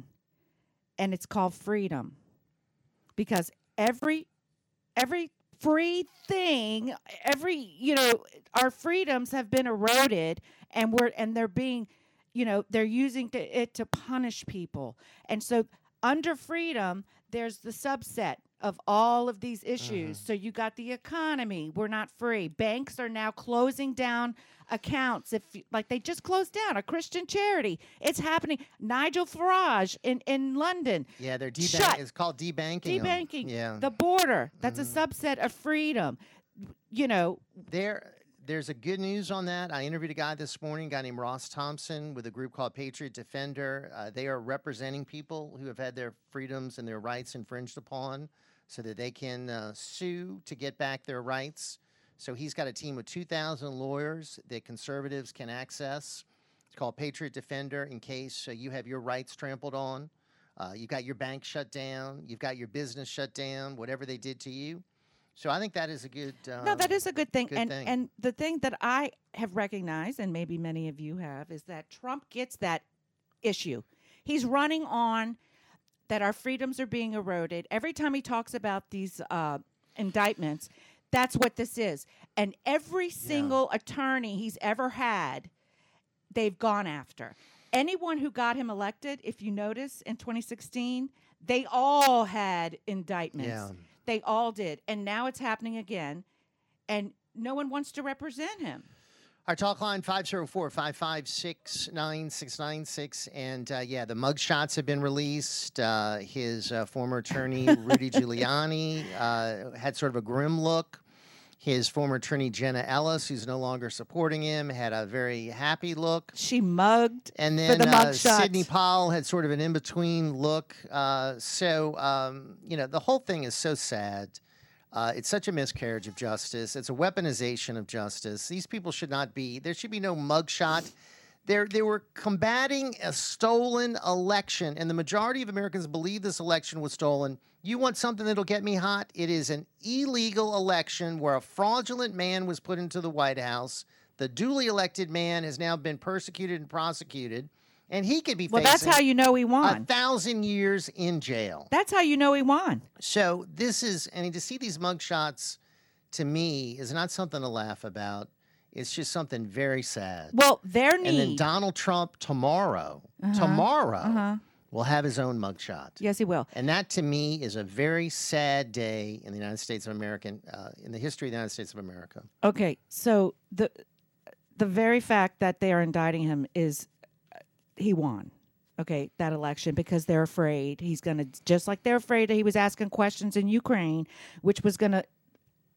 and it's called freedom. Because every every free thing, every, you know, our freedoms have been eroded, and we're and they're being, you know, they're using to, it to punish people. And so under freedom, there's the subset of all of these issues. So you got the economy, we're not free. Banks are now closing down accounts. If you- like they just closed down a Christian charity. It's happening. Nigel Farage in, in London. Yeah, they're Shut. debank. It's called debanking. 'em. Debanking. Yeah. The border. That's a subset of freedom. You know, There, there's a good news on that. I interviewed a guy this morning, a guy named Ross Thompson, with a group called Patriot Defender. Uh, they are representing people who have had their freedoms and their rights infringed upon, so that they can uh, sue to get back their rights. So he's got a team of two thousand lawyers that conservatives can access. It's called Patriot Defender in case uh, you have your rights trampled on. Uh, you've got your bank shut down. You've got your business shut down, whatever they did to you. So I think that is a good. Uh, no, that is a good thing. good and thing. and the thing that I have recognized, and maybe many of you have, is that Trump gets that issue. He's running on that our freedoms are being eroded. Every time he talks about these uh, indictments, that's what this is. And every single attorney he's ever had, they've gone after. Anyone who got him elected, if you notice, in twenty sixteen, they all had indictments. Yeah. They all did. And now it's happening again. And no one wants to represent him. Our talk line, five oh four, five five six, nine six nine six. And, uh, yeah, the mugshots have been released. Uh, his uh, former attorney, Rudy Giuliani, uh, had sort of a grim look. His former attorney, Jenna Ellis, who's no longer supporting him, had a very happy look. She mugged And for then the uh, mugshot. Sidney Powell had sort of an in-between look. Uh, so, um, you know, the whole thing is so sad. Uh, it's such a miscarriage of justice. It's a weaponization of justice. These people should not be, there should be no mugshot. They're, they were combating a stolen election, and the majority of Americans believe this election was stolen. You want something that'll get me hot? It is an illegal election where a fraudulent man was put into the White House. The duly elected man has now been persecuted and prosecuted, and he could be Well, facing that's how you know he a won. thousand years in jail. That's how you know he won. So this is, I mean, to see these mugshots, to me, is not something to laugh about. It's just something very sad. Well, their need. And then Donald Trump tomorrow, Uh-huh, tomorrow, uh-huh. will have his own mugshot. Yes, he will. And that, to me, is a very sad day in the United States of America, uh, in the history of the United States of America. Okay, so the the very fact that they are indicting him is uh, he won. Okay, that election because they're afraid he's going to, just like they're afraid that he was asking questions in Ukraine, which was going to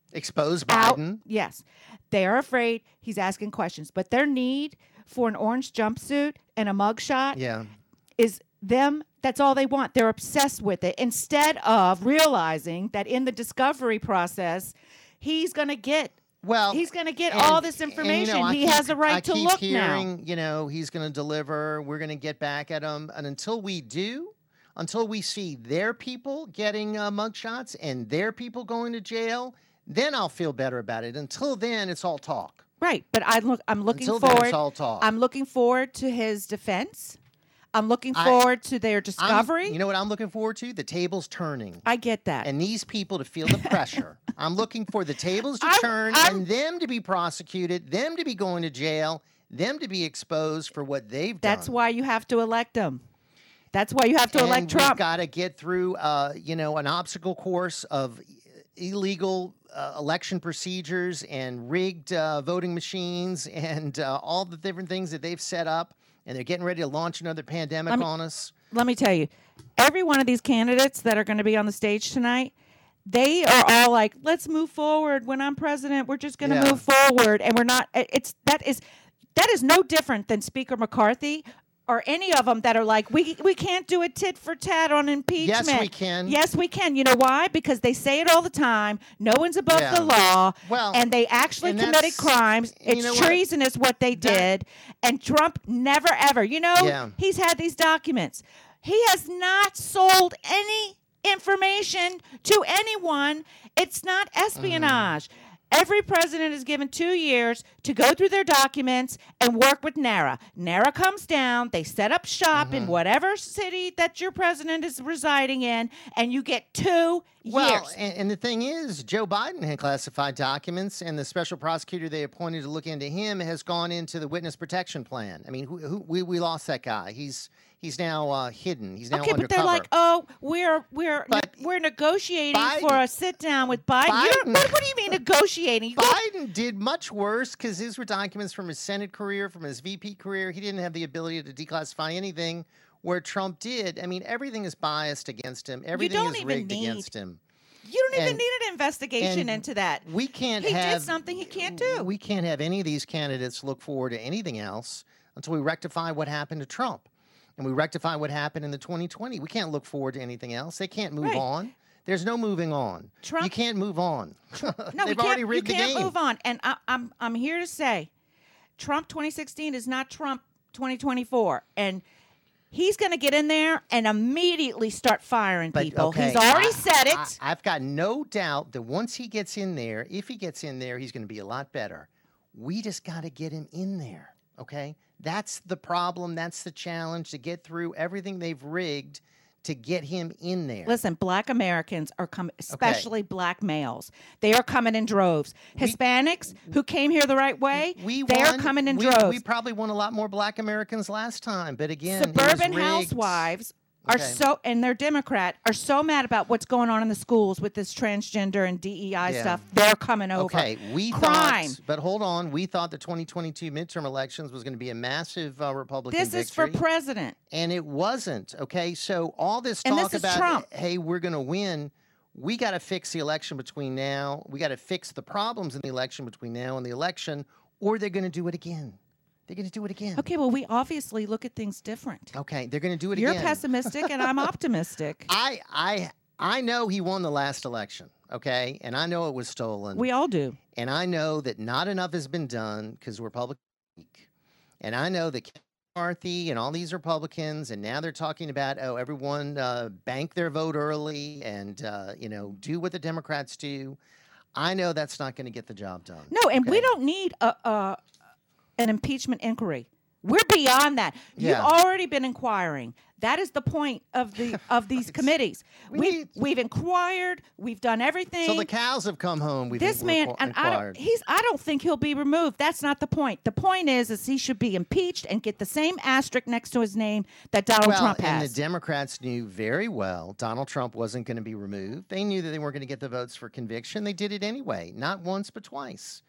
Expose out. Biden. Yes. They are afraid he's asking questions. But their need for an orange jumpsuit and a mugshot Yeah. is them. That's all they want. They're obsessed with it instead of realizing that in the discovery process, he's going to get Well, he's going to get and- all this and, you information. know, I he keep- has a right I to keep look hearing, now. You know, he's going to deliver. We're going to get back at him, and until we do, until we see their people getting uh, mugshots and their people going to jail, then I'll feel better about it. Until then, it's all talk. Right, but I look. I'm looking Until then, forward. it's all talk. I'm looking forward to his defense. I'm looking I- forward to their I'm- discovery. you know what I'm looking forward to? The tables turning. I get that. And these people to feel the pressure. I'm looking for the tables to I'm- turn I'm- and them to be prosecuted, them to be going to jail, them to be exposed for what they've done. That's why you have to elect him. That's why you have to and elect we've Trump. got to get through, uh, you know, an obstacle course of illegal uh, election procedures and rigged uh, voting machines and uh, all the different things that they've set up. And they're getting ready to launch another pandemic Let me- on us. Let me tell you, every one of these candidates that are going to be on the stage tonight, they are all like, "Let's move forward. When I'm president, we're just going to Yeah. move forward." And we're not. It's that is that is no different than Speaker McCarthy or any of them that are like, "We we can't do a tit for tat on impeachment." Yes, we can. Yes, we can. You know why? Because they say it all the time. No one's above Yeah. the law. Well, and they actually and committed that's- crimes. you It's know what? treasonous what they did. And Trump never ever. You know, Yeah. he's had these documents. He has not sold any information to anyone. It's not espionage. Every president is given two years to go through their documents and work with NARA. NARA comes down, they set up shop in whatever city that your president is residing in, and you get two Well, years. and, and the thing is, Joe Biden had classified documents, and the special prosecutor they appointed to look into him has gone into the witness protection plan. I mean, who, who, we we lost that guy. He's he's now uh, hidden. He's now Okay, but undercover. they're like, oh, we're we're But we're negotiating Biden- for a sit down with Biden. You don't- Biden- what, what do you mean negotiating? You go- Biden did much worse because these were documents from his Senate career, from his V P career. He didn't have the ability to declassify anything, where Trump did. I mean, everything is biased against him. Everything don't is even rigged need- against him. You don't even And- need an investigation and into that. We can't He have did something he can't do. We can't have any of these candidates look forward to anything else until we rectify what happened to Trump, and we rectify what happened in the twenty twenty. We can't look forward to anything else. They can't move Right. on. There's no moving on. Trump- you can't move on. No, They've we can't, already you rigged the can't game. move on. And I, I'm I'm here to say, Trump twenty sixteen is not Trump twenty twenty-four, and he's going to get in there and immediately start firing But, people. okay, He's already I- said it. I, I've got no doubt that once he gets in there, if he gets in there, he's going to be a lot better. We just got to get him in there, okay? That's the problem. That's the challenge, to get through everything they've rigged to get him in there. Listen, black Americans are coming, especially black males. They are coming in droves. Hispanics who came here the right way, we they are won- coming in we, droves. We probably won a lot more black Americans last time, but again, it was Suburban rigged. housewives are Okay. so, and they're Democrat, are so mad about what's going on in the schools with this transgender and D E I Yeah. stuff. They're coming over. Okay, we crime. thought, but hold on, we thought the twenty twenty-two midterm elections was going to be a massive uh, Republican This is for victory. president. And it wasn't. Okay, so all this And talk this is about, Trump. hey, we're going to win. We got to fix the election between now. We got to fix the problems in the election between now and the election, or they're going to do it again. They're going to do it again. Okay, well, we obviously look at things different. Okay, they're going to do it You're again. pessimistic and I'm optimistic. I, I, I know he won the last election. Okay, and I know it was stolen. We all do. And I know that not enough has been done because Republicans are weak. And I know that Kevin McCarthy and all these Republicans, and now they're talking about, oh, everyone uh, bank their vote early and, uh, you know, do what the Democrats do. I know that's not going to get the job done. No, and we okay? don't need a, a an impeachment inquiry. We're beyond that. Yeah. You've already been inquiring. That is the point of the of these committees. we We need- we've inquired. We've done everything. So the cows have come home. We've this we're man, inqu- and I don't. inquired. He's. I don't think he'll be removed. That's not the point. The point is, is he should be impeached and get the same asterisk next to his name that Donald well, Trump and has. the Democrats knew very well Donald Trump wasn't going to be removed. They knew that they weren't going to get the votes for conviction. They did it anyway, not once but twice.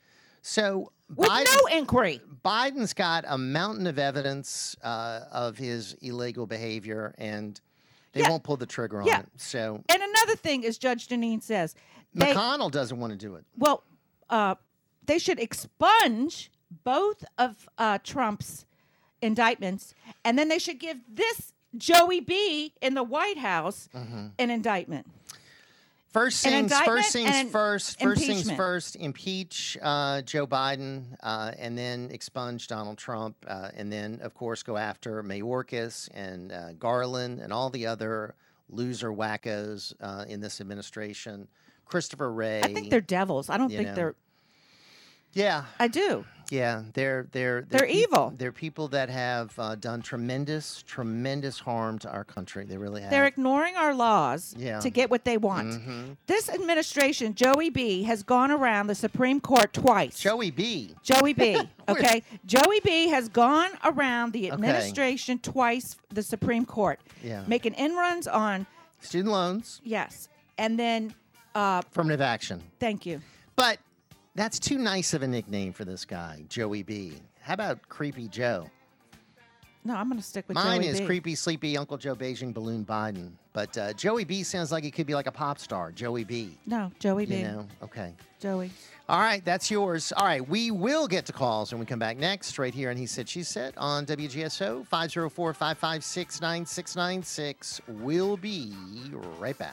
So With Biden, no inquiry. Biden's got a mountain of evidence uh, of his illegal behavior, and they Yeah. won't pull the trigger on Yeah. it. So And another thing, as Judge Deneen says, They, McConnell doesn't want to do it. Well, uh, they should expunge both of uh, Trump's indictments, and then they should give this Joey B. in the White House mm-hmm. an indictment. First An things, indictment first things and first. First things impeachment. first. Impeach uh, Joe Biden, uh, and then expunge Donald Trump, uh, and then, of course, go after Mayorkas and uh, Garland and all the other loser wackos uh, in this administration. Christopher Wray. I think they're devils. I don't you think know. they're. Yeah, I do. yeah. They're they're They're peop- evil. They're people that have uh, done tremendous, tremendous harm to our country. They really have. They're ignoring our laws Yeah. to get what they want. Mhm. This administration, Joey B., has gone around the Supreme Court twice. Joey B. Joey B. Okay, Joey B. has gone around the administration twice, the Supreme Court, Yeah. making inruns on Student loans. yes, and then uh, Affirmative action. thank you. But that's too nice of a nickname for this guy, Joey B. How about Creepy Joe? No, I'm going to stick with Mine Joey is B. Creepy, Sleepy Uncle Joe Beijing Balloon Biden. But uh, Joey B sounds like he could be like a pop star. Joey B. No, Joey B. You know? Okay. Joey. All right, that's yours. All right, we will get to calls when we come back next, right here on He Said, She Said on W G S O, five oh four, five five six, nine six nine six. We'll be right back.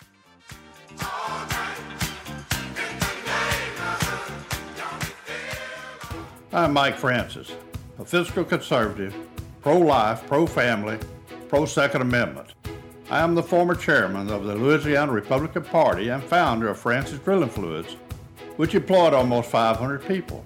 I'm Mike Francis, a fiscal conservative, pro-life, pro-family, pro-Second Amendment. I am the former chairman of the Louisiana Republican Party and founder of Francis Drilling Fluids, which employed almost five hundred people.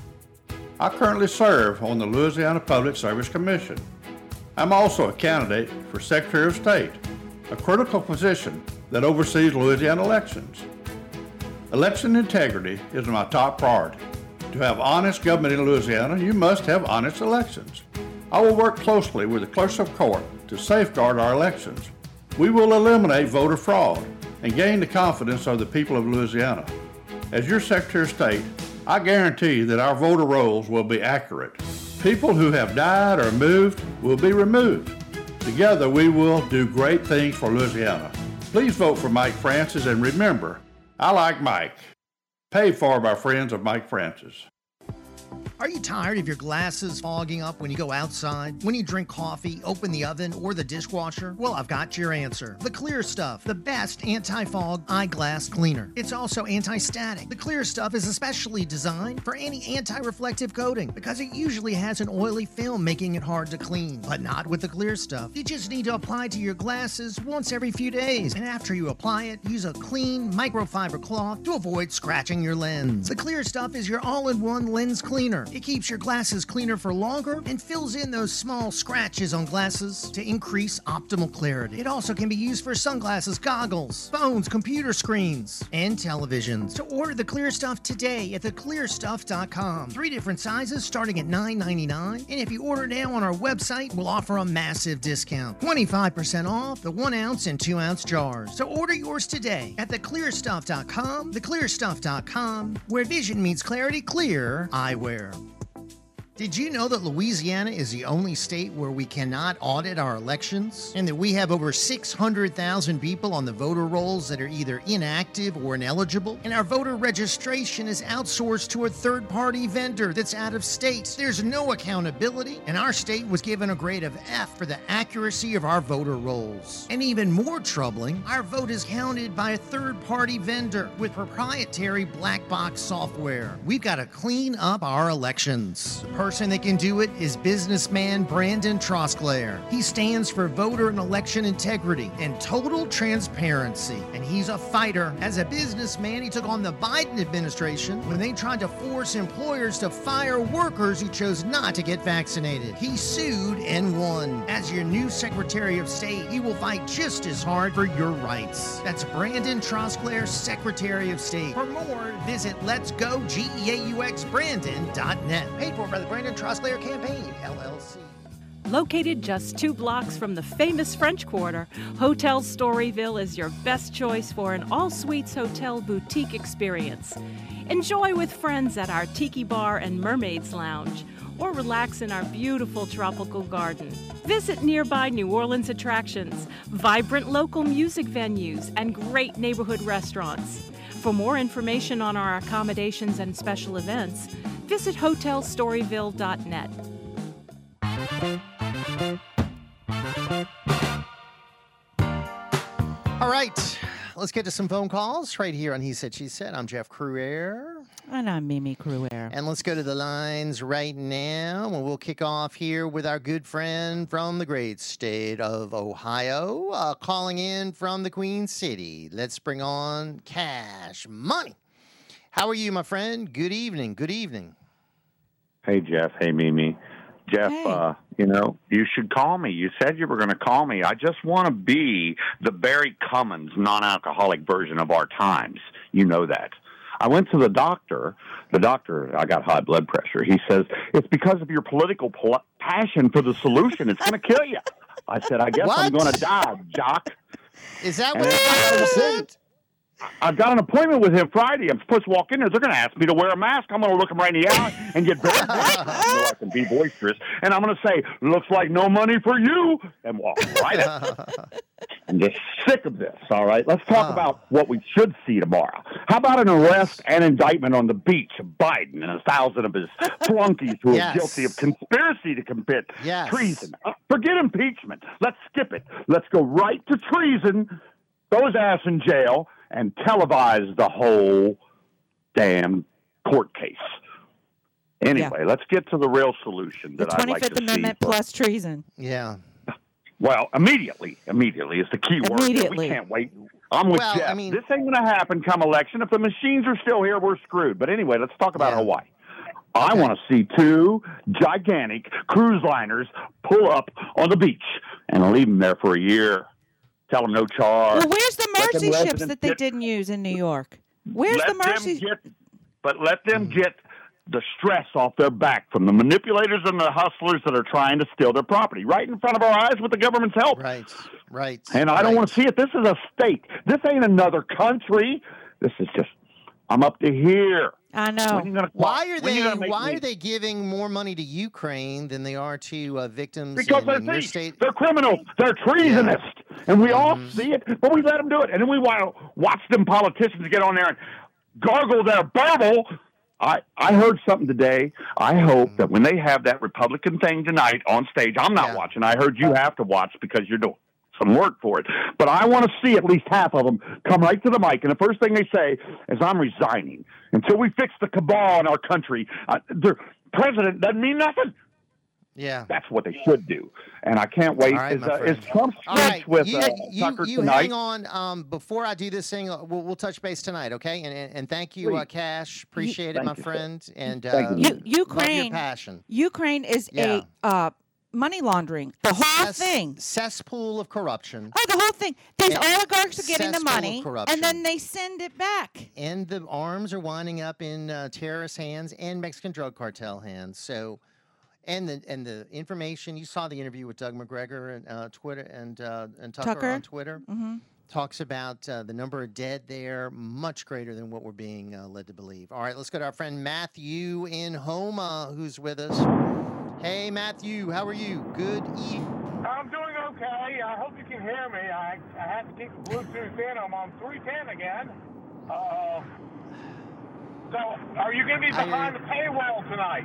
I currently serve on the Louisiana Public Service Commission. I'm also a candidate for Secretary of State, a critical position that oversees Louisiana elections. Election integrity is my top priority. To have honest government in Louisiana, you must have honest elections. I will work closely with the clerks of court to safeguard our elections. We will eliminate voter fraud and gain the confidence of the people of Louisiana. As your Secretary of State, I guarantee that our voter rolls will be accurate. People who have died or moved will be removed. Together, we will do great things for Louisiana. Please vote for Mike Francis, and remember, I like Mike. Paid for by friends of Mike Francis. Are you tired of your glasses fogging up when you go outside? When you drink coffee, open the oven, or the dishwasher? Well, I've got your answer. The Clear Stuff, the best anti-fog eyeglass cleaner. It's also anti-static. The Clear Stuff is especially designed for any anti-reflective coating because it usually has an oily film making it hard to clean. But not with the Clear Stuff. You just need to apply it to your glasses once every few days. And after you apply it, use a clean microfiber cloth to avoid scratching your lens. The Clear Stuff is your all-in-one lens cleaner. It keeps your glasses cleaner for longer and fills in those small scratches on glasses to increase optimal clarity. It also can be used for sunglasses, goggles, phones, computer screens, and televisions. To order the Clear Stuff today at the clear stuff dot com. Three different sizes starting at nine ninety-nine, and if you order now on our website, we'll offer a massive discount. twenty-five percent off the one ounce and two ounce jars. So order yours today at the clear stuff dot com, the clear stuff dot com, where vision meets clarity, clear eyewear. Did you know that Louisiana is the only state where we cannot audit our elections? And that we have over six hundred thousand people on the voter rolls that are either inactive or ineligible? And our voter registration is outsourced to a third-party vendor that's out of state. There's no accountability, and our state was given a grade of F for the accuracy of our voter rolls. And even more troubling, our vote is counted by a third-party vendor with proprietary black box software. We've got to clean up our elections. The person that can do it is businessman Brandon Trosclair. He stands for voter and election integrity and total transparency, and he's a fighter. As a businessman, he took on the Biden administration when they tried to force employers to fire workers who chose not to get vaccinated. He sued and won. As your new Secretary of State, he will fight just as hard for your rights. That's Brandon Trosclair, Secretary of State. For more, visit lets go geaux brandon dot net. Paid for by the Brandon Trosclair Campaign, L L C. Located just two blocks from the famous French Quarter, Hotel Storyville is your best choice for an all-suites hotel boutique experience. Enjoy with friends at our Tiki Bar and Mermaids Lounge, or relax in our beautiful tropical garden. Visit nearby New Orleans attractions, vibrant local music venues, and great neighborhood restaurants. For more information on our accommodations and special events, visit hotel storyville dot net. All right, let's get to some phone calls right here on He Said, She Said. I'm Jeff Cruer. And I'm Mimi Cruer. And let's go to the lines right now. And we'll kick off here with our good friend from the great state of Ohio, uh, calling in from the Queen City. Let's bring on Cash Money. How are you, my friend? Good evening. Good evening. Hey, Jeff. Hey, Mimi. Jeff, Hey. uh, you know, you should call me. You said you were going to call me. I just want to be the Barry Cummins non-alcoholic version of our times. You know that. I went to the doctor. The doctor, I got high blood pressure. He says, it's because of your political pol- passion for the solution. It's going to kill you. I said, I guess What? I'm going to die, Jock. Is that And what I- you said? I've got an appointment with him Friday. I'm supposed to walk in there. They're going to ask me to wear a mask. I'm going to look him right in the eye and get very boisterous. I know I can be boisterous. And I'm going to say, looks like no money for you, and walk right out. I'm just sick of this, all right? Let's talk Oh. about what we should see tomorrow. How about an arrest and indictment on the beach of Biden and a thousand of his flunkies who Yes. are guilty of conspiracy to commit Yes. treason? Uh, forget impeachment. Let's skip it. Let's go right to treason, throw his ass in jail, and televise the whole damn court case. Anyway, let's get to the real solution The that I'd like twenty-fifth to Amendment see. for- plus treason. Yeah. Well, immediately, immediately is the key word. Immediately. We can't wait. I'm with Well, Jeff. I mean- this ain't going to happen come election. If the machines are still here, we're screwed. But anyway, let's talk about Yeah. Hawaii. I want to see two gigantic cruise liners pull up on the beach and leave them there for a year. Tell them no charge. Well, where's the Let them mercy ships residents that they get- didn't use in New York? Where's let the mercy? them get, but let them get the stress off their back from the manipulators and the hustlers that are trying to steal their property right in front of our eyes with the government's help. Right. Right. And I don't right. want to see it. This is a state. This ain't another country. This is just, I'm up to here. I know. When you gonna, Why are when you they? gonna make Why me- are they giving more money to Ukraine than they are to uh, victims Because in, they're in your thieves. state? They're criminals. They're treasonous. And we all Mhm. see it, but we let them do it. And then we want to watch them politicians get on there and gargle their burble. I, I heard something today. I hope that when they have that Republican thing tonight on stage, I'm not Yeah. watching. I heard you have to watch because you're doing some work for it. But I want to see at least half of them come right to the mic. And the first thing they say is, I'm resigning. Until we fix the cabal in our country, uh, the president doesn't mean nothing. Yeah. That's what they should do. And I can't wait. All right, is, my uh, is friend. Trump's All speech right, with you, uh, you, Tucker you tonight? hang on. Um, before I do this thing, uh, we'll, we'll touch base tonight, okay? And and, and thank you, uh, Please. Cash. Appreciate it, Thank my you, sir. friend. And uh, Thank you. U- love your Ukraine. passion. Ukraine is Yeah. a uh, money laundering. The whole Cess- thing. Cesspool of corruption. Oh, the whole thing. These Yeah. oligarchs are getting the Cesspool of money, corruption. and then they send it back. And the arms are winding up in uh, terrorist hands and Mexican drug cartel hands. So, and the and the information you saw the interview with Doug McGregor and uh, Twitter and uh, and Tucker, Tucker? on Twitter hmm talks about uh, the number of dead there much greater than what we're being uh, led to believe. All right, let's go to our friend Matthew in Homa, who's with us. Hey, Matthew, how are you? Good evening. I'm doing okay. I hope you can hear me. I, I had to keep the Bluetooth in. I'm on three ten again. Uh, so, are you going to be I- behind the paywall tonight?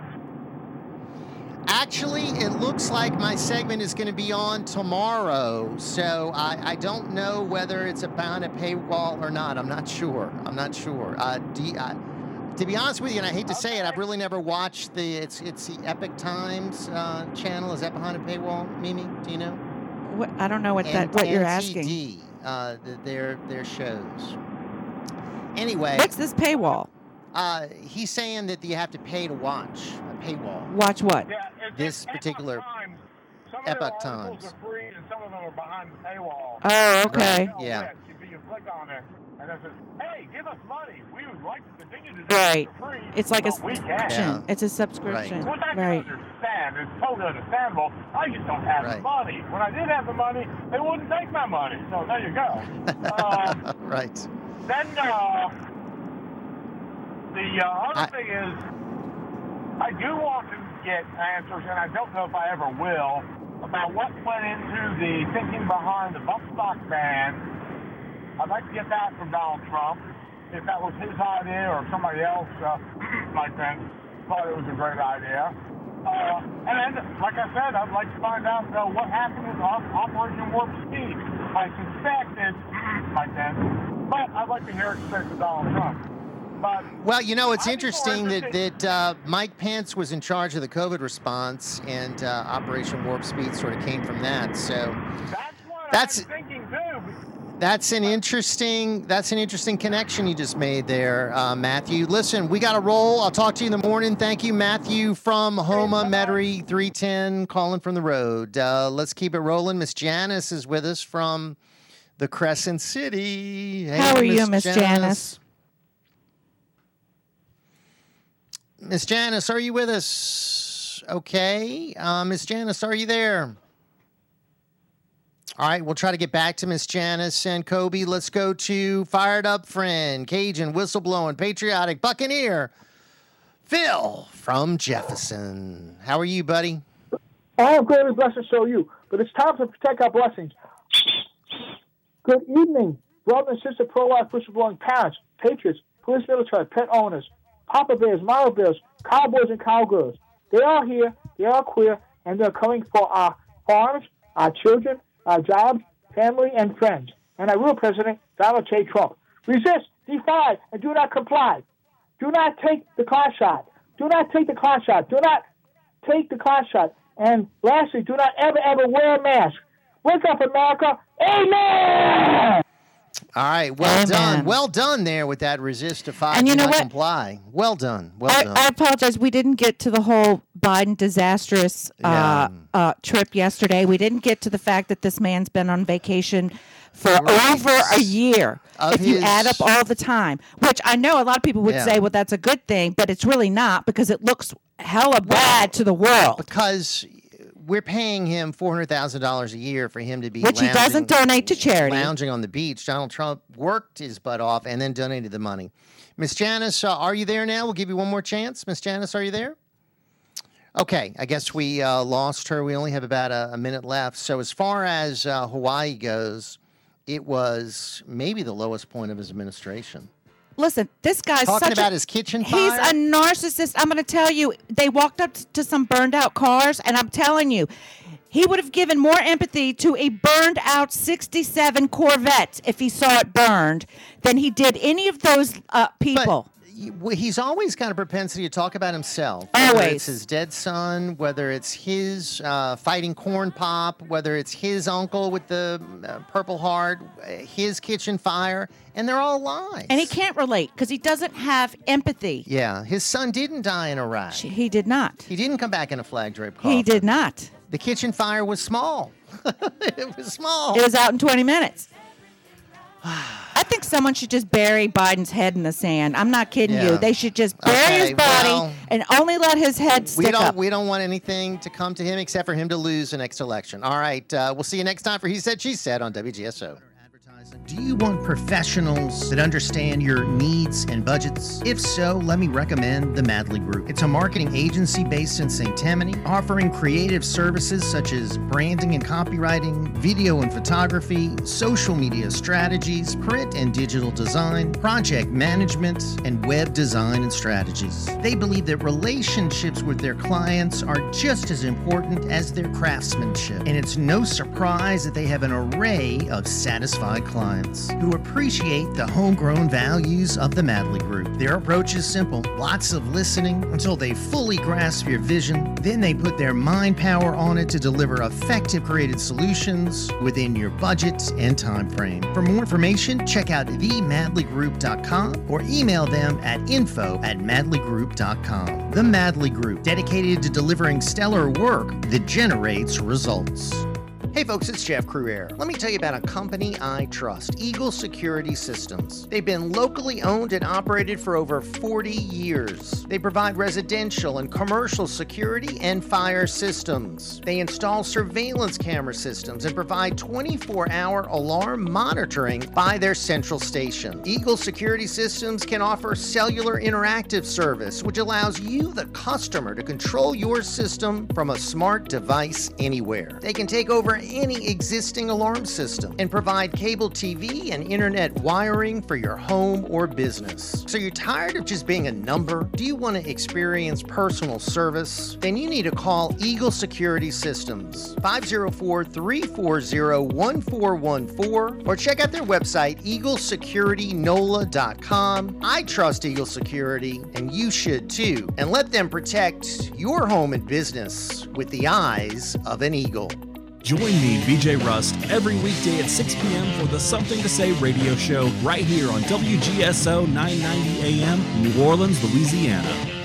Actually, it looks like my segment is going to be on tomorrow, so I, I don't know whether it's behind a paywall or not. I'm not sure. I'm not sure. Uh, do you- uh, to be honest with you, and I hate to say it, I've really never watched the it's it's the Epic Times uh, channel. Is that behind a paywall, Mimi? Do you know? What, I don't know what And that what you're asking. N C D, uh, th- their their shows. Anyway, What's this paywall? uh, he's saying that you have to pay to watch a paywall. Watch what? Yeah, it's This it's Epoch particular Times. Some of Epoch their articles Times. are free, and some of them are behind the paywall. Oh, okay. Tell Yeah. Rich, If you click on it, and it says, "Hey, give us money. We would like to continue to do Right. this for free." It's like a but we subscription. can. Yeah. It's a subscription. Which I can Right. understand. It's totally understandable. I just don't have Right. the money. When I did have the money, they wouldn't take my money. So there you go. uh, right. then uh, the uh, other I- thing is, I do want to get answers, and I don't know if I ever will, about what went into the thinking behind the bump stock ban. I'd like to get that from Donald Trump. if that was his idea or somebody else, uh, Mike Pence, thought it was a great idea. Uh, and then, like I said, I'd like to find out uh, what happened with Op- Operation Warp Speed. I suspect it's Mike Pence, but I'd like to hear it said to Donald Trump. But well, you know, it's I'm interesting that, that uh, Mike Pence was in charge of the COVID response, and uh, Operation Warp Speed sort of came from that. So that's what that's, I'm thinking too. That's an interesting. That's an interesting connection you just made there, uh, Matthew. Listen, we got to roll. I'll talk to you in the morning. Thank you, Matthew from Homa, Metairie, three ten, calling from the road. Uh, let's keep it rolling. Miss Janice is with us from the Crescent City. Hey, How are you, Miss Janice? Miss Janice, are you with us? Okay. Uh, Miss Janice, are you there? All right, we'll try to get back to Miss Janice and Kobe. Let's go to fired up friend, Cajun, whistleblowing, patriotic Buccaneer, Phil from Jefferson. How are you, buddy? I am greatly blessed to show you, but it's time to protect our blessings. Good evening, brother and sister pro-life whistleblowing parents, patriots, police, military, pet owners, Papa Bears, Mama Bears, cowboys and cowgirls. They are here, they are queer, and they're coming for our farms, our children, our jobs, family, and friends. And our real president, Donald J. Trump. Resist, defy, and do not comply. Do not take the class shot. Do not take the class shot. Do not take the class shot. And lastly, do not ever, ever wear a mask. Wake up, America. Amen! All right, well Amen. done. Well done there with that resist, defy, and you do know not what? comply. Well done. Well I, done. I apologize. We didn't get to the whole Biden disastrous uh, Yeah. uh, trip yesterday. We didn't get to the fact that this man's been on vacation for Right. over a year. Of if you his- add up all the time, which I know a lot of people would Yeah. say, well, that's a good thing, but it's really not because it looks hella bad to the world. Because we're paying him four hundred thousand dollars a year for him to be Which he lounging- doesn't donate to charity. Lounging on the beach. Donald Trump worked his butt off and then donated the money. Miss Janice, uh, are you there now? We'll give you one more chance. Miss Janice, are you there? Okay, I guess we uh, lost her. We only have about a, a minute left. So as far as uh, Hawaii goes, it was maybe the lowest point of his administration. Listen, this guy's Talking such about a, his kitchen He's fire? a narcissist. I'm going to tell you, they walked up to some burned out cars, and I'm telling you, he would have given more empathy to a burned out sixty-seven Corvette if he saw it burned than he did any of those uh, people. But he's always got a propensity to talk about himself. Whether Always. it's his dead son, whether it's his uh, fighting corn pop, whether it's his uncle with the uh, Purple Heart, uh, his kitchen fire, and they're all lies. And he can't relate because he doesn't have empathy. Yeah, his son didn't die in Iraq. He did not. He didn't come back in a flag draped coffin. He did not. The kitchen fire was small. It was small. It was out in twenty minutes. I think someone should just bury Biden's head in the sand. I'm not kidding Yeah. you. They should just bury Okay, his body well, and only let his head We stick don't. up. We don't want anything to come to him except for him to lose the next election. All right. Uh, we'll see you next time for He Said, She Said on W G S O. Do you want professionals that understand your needs and budgets? If so, let me recommend the Madley Group. It's a marketing agency based in Saint Tammany, offering creative services such as branding and copywriting, video and photography, social media strategies, print and digital design, project management, and web design and strategies. They believe that relationships with their clients are just as important as their craftsmanship, and it's no surprise that they have an array of satisfied clients who appreciate the homegrown values of the Madley Group. Their approach is simple: lots of listening until they fully grasp your vision. Then they put their mind power on it to deliver effective creative solutions within your budget and time frame. For more information, check out the madley group dot com or email them at info at madley group dot com. The Madley Group, dedicated to delivering stellar work that generates results. Hey folks, it's Jeff Cruere. Let me tell you about a company I trust, Eagle Security Systems. They've been locally owned and operated for over forty years. They provide residential and commercial security and fire systems. They install surveillance camera systems and provide twenty-four hour alarm monitoring by their central station. Eagle Security Systems can offer cellular interactive service, which allows you, the customer, to control your system from a smart device anywhere. They can take over any existing alarm system and provide cable T V and internet wiring for your home or business. So you're tired of just being a number? Do you want to experience personal service? Then you need to call Eagle Security Systems, five oh four, three four zero, one four one four, or check out their website, eagle security nola dot com. I trust Eagle Security, and you should too. And let them protect your home and business with the eyes of an eagle. Join me, V J Rust, every weekday at six p.m. for the Something to Say radio show right here on W G S O nine ninety A M, New Orleans, Louisiana.